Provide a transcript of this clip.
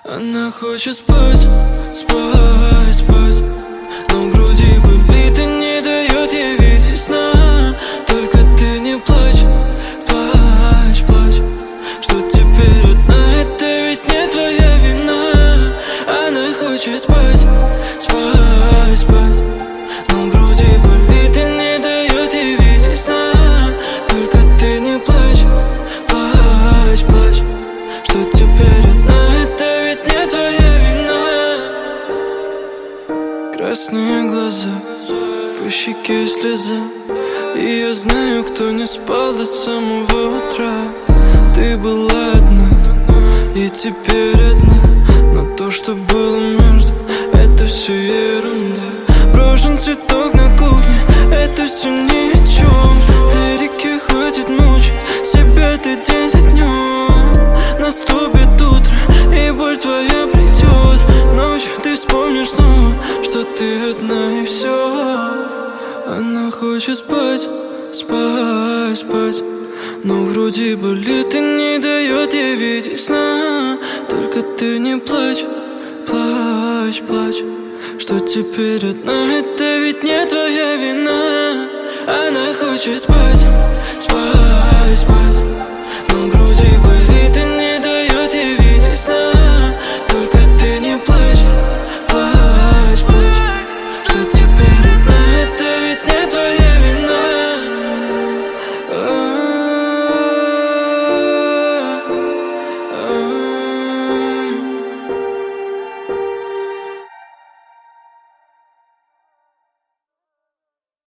Она хочет спать, спать, спать, но в груди болит и не дает ей видеть сна. Только ты не плачь, плачь, плачь, что теперь одна, это ведь не твоя вина. Она хочет спать, спать, спать, но в груди болит и не дает ей видеть сна. Только ты не плачь, плачь, плачь, что теперь одна, это ведь не твоя вина. Красные глаза, по щеке слеза, и я знаю, кто не спал до самого утра. Ты была одна, и теперь одна, но то, что было между, это все ерунда. Брошен цветок на кухне, это все ни о чем. Эрике хватит мучить себя, ты день за днем. Наступит утро, и боль твоя придет. Ночью ты вспомнишь снова, что ты одна, и все. Она хочет спать, спать, спать, но в груди болит и не дает ей видеть сна. Только ты не плачь, плачь, плачь, что теперь одна, это ведь не твоя вина. Она хочет спать, спать, спать,